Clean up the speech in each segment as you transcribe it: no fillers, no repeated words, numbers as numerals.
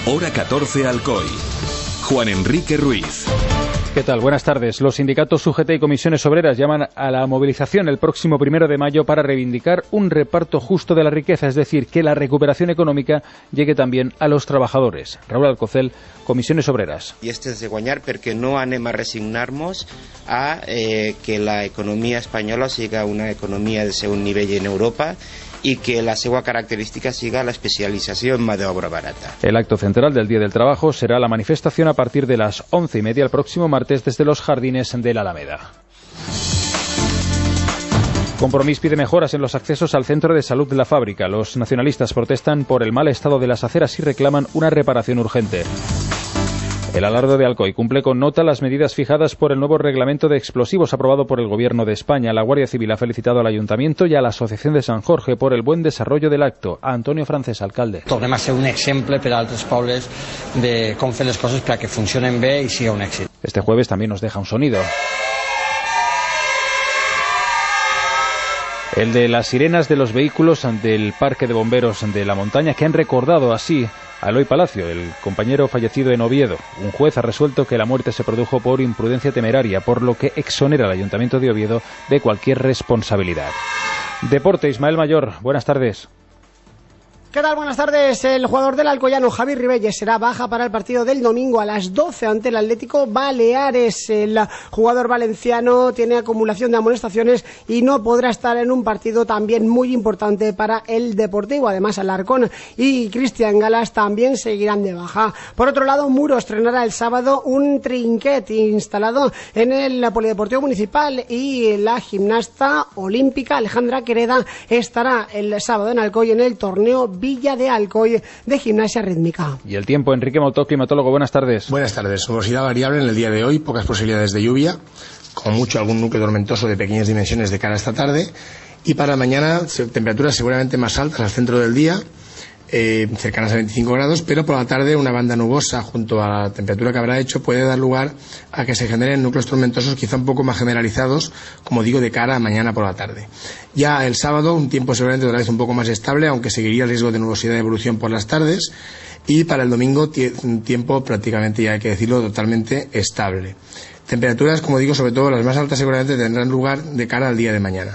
Hora 14 Alcoy. Juan Enrique Ruiz. ¿Qué tal? Buenas tardes. Los sindicatos UGT y comisiones obreras llaman a la movilización el próximo 1 de mayo para reivindicar un reparto justo de la riqueza, es decir, que la recuperación económica llegue también a los trabajadores. Raúl Alcocel, comisiones obreras. I és de guanyar perquè no anem a resignar-nos a que la economia espanyola siga una economia de segon nivell en Europa y que la seva característica siga la especialización en mano de obra barata. El acto central del Día del Trabajo será la manifestación a partir de las 11:30 el próximo martes desde los jardines de la Alameda. Compromís pide mejoras en los accesos al centro de salud de la fábrica. Los nacionalistas protestan por el mal estado de las aceras y reclaman una reparación urgente. El Alardo de Alcoy cumple con nota las medidas fijadas por el nuevo reglamento de explosivos aprobado por el Gobierno de España. La Guardia Civil ha felicitado al Ayuntamiento y a la Asociación de San Jorge por el buen desarrollo del acto. A Antonio Francés, alcalde. Tornem a ser un exemple per a altres pobles de com fer les coses para que funcionen bé y siga un èxit. Este jueves también nos deja un sonido. El de las sirenas de los vehículos del Parque de Bomberos de la Montaña, que han recordado así a Eloy Palacio, el compañero fallecido en Oviedo. Un juez ha resuelto que la muerte se produjo por imprudencia temeraria, por lo que exonera al Ayuntamiento de Oviedo de cualquier responsabilidad. Deporte, Ismael Mayor, buenas tardes. ¿Qué tal? Buenas tardes. El jugador del Alcoyano, Javi Ribelles, será baja para el partido del domingo a las 12 ante el Atlético Baleares. El jugador valenciano tiene acumulación de amonestaciones y no podrá estar en un partido también muy importante para el Deportivo. Además, Alarcón y Cristian Galas también seguirán de baja. Por otro lado, Muro estrenará el sábado un trinquet instalado en el Polideportivo Municipal y la gimnasta olímpica Alejandra Quereda estará el sábado en Alcoy en el torneo Villa de Alcoy de gimnasia rítmica. Y el tiempo, Enrique Mautó, climatólogo, buenas tardes. Buenas tardes. Nubosidad variable en el día de hoy, pocas posibilidades de lluvia, como mucho algún núcleo tormentoso de pequeñas dimensiones de cara a esta tarde, y para mañana temperaturas seguramente más altas al centro del día, cercanas a 25 grados, pero por la tarde una banda nubosa junto a la temperatura que habrá hecho puede dar lugar a que se generen núcleos tormentosos quizá un poco más generalizados, como digo, de cara a mañana por la tarde. Ya el sábado un tiempo seguramente otra vez un poco más estable, aunque seguiría el riesgo de nubosidad de evolución por las tardes, y para el domingo un tiempo prácticamente, ya hay que decirlo, totalmente estable. Temperaturas, como digo, sobre todo las más altas seguramente tendrán lugar de cara al día de mañana.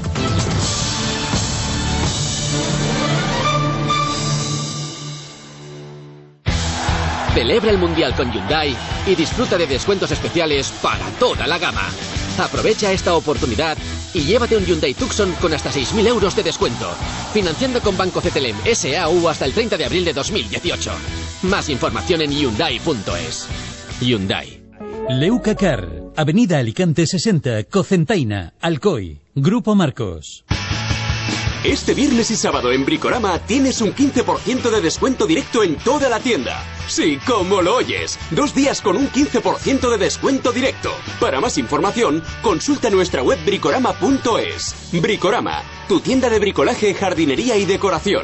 Celebra el Mundial con Hyundai y disfruta de descuentos especiales para toda la gama. Aprovecha esta oportunidad y llévate un Hyundai Tucson con hasta 6.000 euros de descuento, financiando con Banco CTLM S.A.U. hasta el 30 de abril de 2018. Más información en Hyundai.es. Hyundai. Leucacar, Avenida Alicante 60, Cocentaina, Alcoy, Grupo Marcos. Este viernes y sábado en Bricorama tienes un 15% de descuento directo en toda la tienda. Sí, como lo oyes. 2 días con un 15% de descuento directo. Para más información, consulta nuestra web bricorama.es. Bricorama, tu tienda de bricolaje, jardinería y decoración.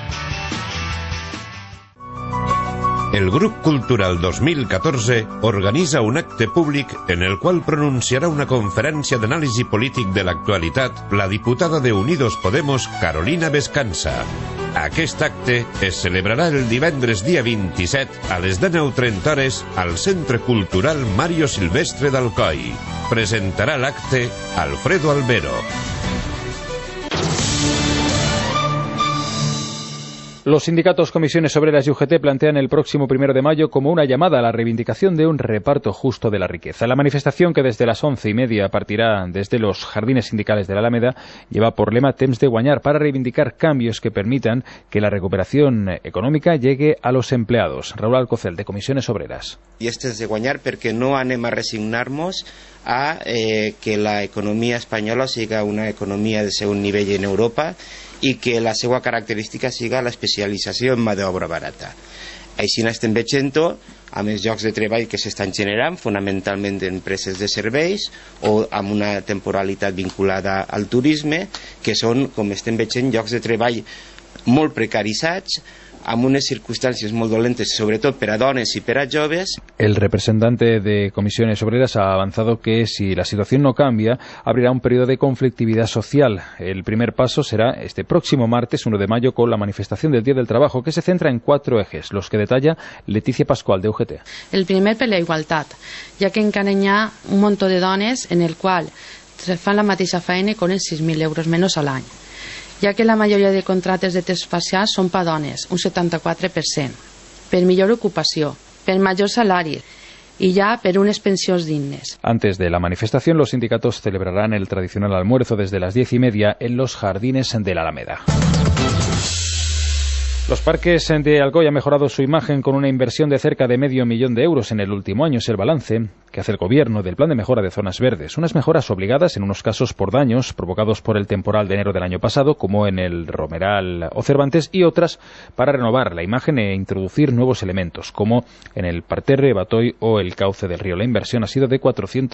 El Grup Cultural 2014 organitza un acte públic en el qual pronunciarà una conferència d'anàlisi polític de l'actualitat la diputada de Unidos Podemos, Carolina Vescanza. Aquest acte es celebrarà el divendres dia 27 a les 19:30 al Centre Cultural Mario Silvestre d'Alcoi. Presentarà l'acte Alfredo Albero. Los sindicatos, comisiones obreras y UGT plantean el próximo 1 de mayo como una llamada a la reivindicación de un reparto justo de la riqueza. La manifestación, que desde las 11:30 partirá desde los jardines sindicales de la Alameda, lleva por lema Temps de guanyar, para reivindicar cambios que permitan que la recuperación económica llegue a los empleados. Raúl Alcocel, de comisiones obreras. I és de guanyar perquè no anem a resignar-nos a que la economia espanyola siga una economia de segon nivell en Europa i que la seva característica siga la especialització en mà d'obra barata. Així estem veient-ho amb els llocs de treball que s'estan generant, fonamentalment d'empreses de serveis o amb una temporalitat vinculada al turisme, que són, com estem veient, llocs de treball molt precaritzats, amb unes circumstàncies molt dolentes, sobretot per a dones i per a joves. El representante de Comisiones Obreras ha avanzado que si la situación no cambia, abrirá un periodo de conflictividad social. El primer paso será este próximo martes 1 de mayo con la manifestación del Día del Trabajo, que se centra en 4 ejes, los que detalla Letícia Pascual, de UGT. El primer, per la igualtat, ja que encara hi ha un munt de dones en el qual fan la mateixa feina con els 6.000 euros menys a l'any, ja que la majoria de contractes de temps parcials són per dones, un 74%, per millor ocupació, per major salari y ya per unes pensions dignes. Antes de la manifestación, los sindicatos celebrarán el tradicional almuerzo desde las 10:30 en los jardines de la Alameda. Los parques de Alcoy han mejorado su imagen con una inversión de cerca de $500,000 de euros en el último año. Es el balance que hace el Gobierno del Plan de Mejora de Zonas Verdes. Unas mejoras obligadas en unos casos por daños provocados por el temporal de enero del año pasado, como en el Romeral o Cervantes, y otras para renovar la imagen e introducir nuevos elementos, como en el Parterre, Batoy o el cauce del río. La inversión ha sido de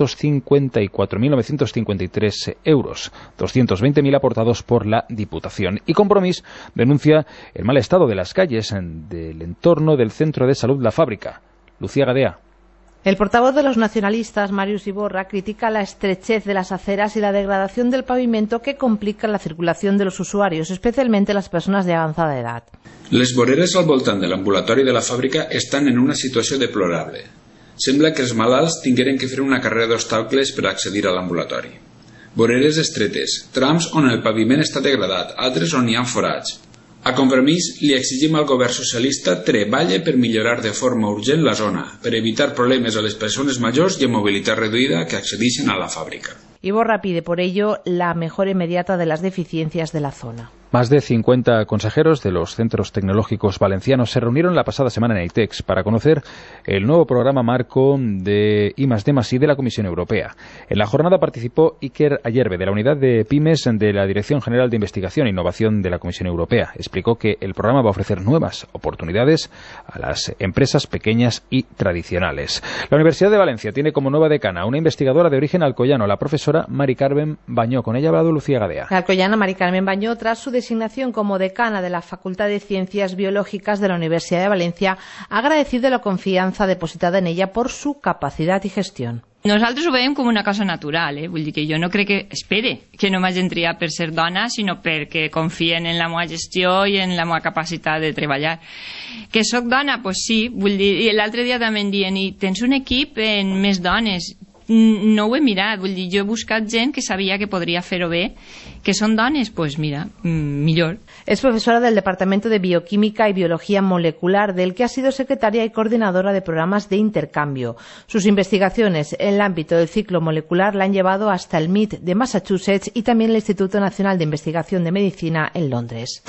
454.953 euros, 220.000 aportados por la Diputación. Y Compromís denuncia el mal estado de las calles del entorno del Centro de Salud La Fábrica. Lucía Gadea. El portavoz de los nacionalistas, Màrius Iborra, critica la estrechez de las aceras y la degradación del pavimento que complican la circulación de los usuarios, especialmente las personas de avanzada edad. Les voreres al voltant de l'ambulatori de la fàbrica estan en una situació deplorable. Sembla que els malalts tingueren que fer una carrera d'obstacles per accedir a l'ambulatori. Voreres estretes, trams on el paviment està degradat, altres on hi ha forats. A Compromís li exigim al govern socialista treballe per millorar de forma urgent la zona, per evitar problemes a les persones majors i amb mobilitat reduïda que accedeixen a la fàbrica. Iborra pide por ello la mejora inmediata de las deficiencias de la zona. Más de 50 consejeros de los centros tecnológicos valencianos se reunieron la pasada semana en ITEX para conocer el nuevo programa marco de I+D+I de la Comisión Europea. En la jornada participó Iker Ayerbe, de la Unidad de Pymes de la Dirección General de Investigación e Innovación de la Comisión Europea. Explicó que el programa va a ofrecer nuevas oportunidades a las empresas pequeñas y tradicionales. La Universidad de Valencia tiene como nueva decana a una investigadora de origen alcoyano, la profesora Mari Carmen Bañó. Con ella ha hablado Lucía Gadea. La alcoyana Mari Carmen Bañó, tras su designación como decana de la Facultad de Ciencias Biológicas de la Universidad de Valencia, ha agradecido la confianza depositada en ella por su capacidad y gestión. Nosaltres ho veiem com una cosa natural, vull dir que jo no crec que espere que no m'hagin triat per ser dona, sinó perquè confien en la meva gestió i en la meva capacitat de treballar. Que sóc dona? Pues sí, vull dir, i l'altre dia també em diuen, i tens un equip en més dones? No ho he mirat, vull dir, jo he buscat gent que sabia que podria fer-ho bé, que són dones, pues mira, millor. Es profesora del Departamento de Bioquímica y Biología Molecular, del que ha sido secretaria y coordinadora de programas de intercambio. Sus investigaciones en el ámbito del ciclo molecular la han llevado hasta el MIT de Massachusetts y también el Instituto Nacional de Investigación de Medicina en Londres.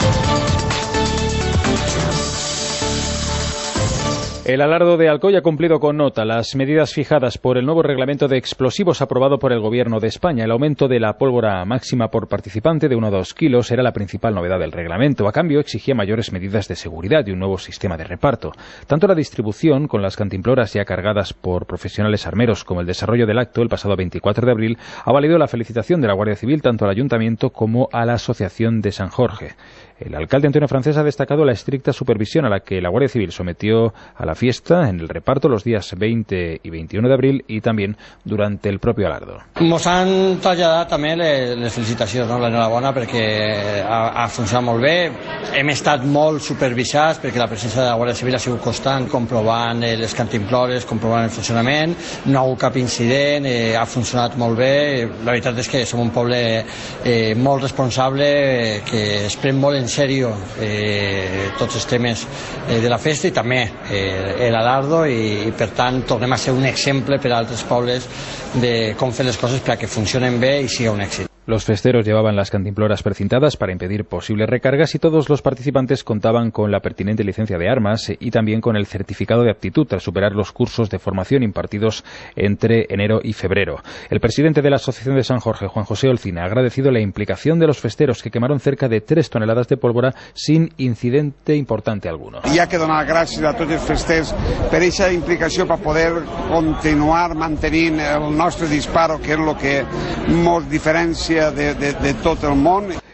El Alardo de Alcoy ha cumplido con nota las medidas fijadas por el nuevo reglamento de explosivos aprobado por el Gobierno de España. El aumento de la pólvora máxima por participante de 1 a 2 kilos era la principal novedad del reglamento. A cambio, exigía mayores medidas de seguridad y un nuevo sistema de reparto. Tanto la distribución, con las cantimploras ya cargadas por profesionales armeros, como el desarrollo del acto el pasado 24 de abril, ha valido la felicitación de la Guardia Civil tanto al Ayuntamiento como a la Asociación de San Jorge. El alcalde Antonio Francés ha destacado la estricta supervisión a la que la Guardia Civil sometió a la fiesta en el reparto los días 20 y 21 de abril y también durante el propio Alardo. Ens han traslladat també les felicitacions, no? L'enhorabona perquè ha funcionat molt bé. Hem estat molt supervisats perquè la presència de la Guàrdia Civil ha sigut constant, comprovant les cantimplores, comprovant el funcionament, no ha hagut cap incident, ha funcionat molt bé. La veritat és que som un poble molt responsable, que es pren molt en sèrio tots els temes de la festa i també l'Alardo, i per tant tornem a ser un exemple per a altres pobles de com fer les coses perquè funcionen bé i sigui un èxit. Los festeros llevaban las cantimploras precintadas para impedir posibles recargas y todos los participantes contaban con la pertinente licencia de armas y también con el certificado de aptitud tras superar los cursos de formación impartidos entre enero y febrero. El presidente de la Asociación de San Jorge, Juan José Olcina, ha agradecido la implicación de los festeros que quemaron cerca de 3 toneladas de pólvora sin incidente importante alguno. Hi ha que donar gràcies a tots els festers per aquesta implicació per poder continuar mantenint el nostre disparo, que és el que ens diferencia de tot el món.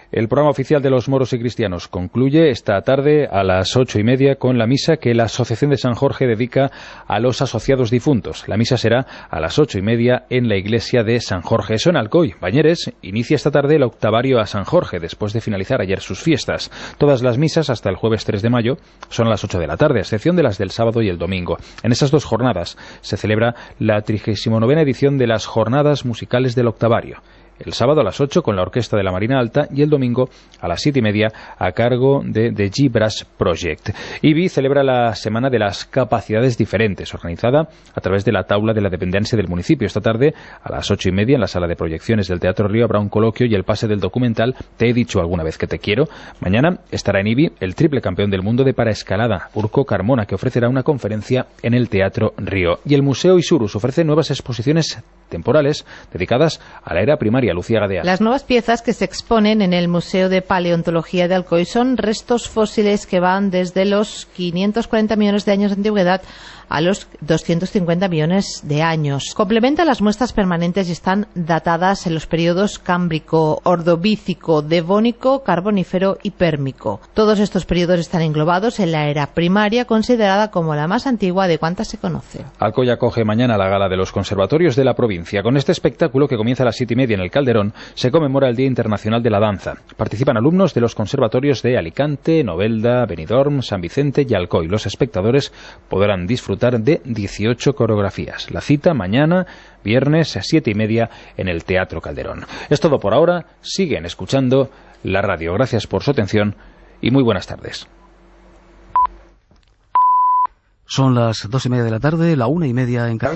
El programa oficial de los moros y cristianos concluye esta tarde a las 8:30 con la misa que la Asociación de San Jorge dedica a los asociados difuntos. La misa será a las 8:30 en la iglesia de San Jorge. Eso en Alcoy. Bañeres inicia esta tarde el octavario a San Jorge, después de finalizar ayer sus fiestas. Todas las misas hasta el jueves 3 de mayo son a las 8 de la tarde, a excepción de las del sábado y el domingo. En esas dos jornadas se celebra la 39ª edición de las Jornadas Musicales del Octavario. El sábado a las 8 con la Orquesta de la Marina Alta y el domingo a las 7:30 a cargo de The G-Brass Project. IBI celebra la Semana de las Capacidades Diferentes, organizada a través de la Taula de la Dependencia del municipio. Esta tarde a las 8:30 en la sala de proyecciones del Teatro Río habrá un coloquio y el pase del documental Te he dicho alguna vez que te quiero. Mañana estará en IBI el triple campeón del mundo de paraescalada, Urco Carmona, que ofrecerá una conferencia en el Teatro Río. Y el Museo Isurus ofrece nuevas exposiciones temporales dedicadas a la era primaria. Lucía Gadea. Las nuevas piezas que se exponen en el Museo de Paleontología de Alcoy son restos fósiles que van desde los 540 millones de años de antigüedad a los 250 millones de años. Complementan las muestras permanentes y están datadas en los periodos cámbrico, ordovícico, devónico, carbonífero y pérmico. Todos estos periodos están englobados en la era primaria, considerada como la más antigua de cuantas se conoce. Alcoy acoge mañana la gala de los conservatorios de la provincia. Con este espectáculo, que comienza a las 7:30 en el Calderón, se conmemora el Día Internacional de la Danza. Participan alumnos de los conservatorios de Alicante, Novelda, Benidorm, San Vicente y Alcoy. Los espectadores podrán disfrutar de 18 coreografías. La cita mañana, viernes, a 7:30 en el Teatro Calderón. Es todo por ahora. Siguen escuchando la radio. Gracias por su atención y muy buenas tardes. Son las 2:30 de la tarde, la 1:30 en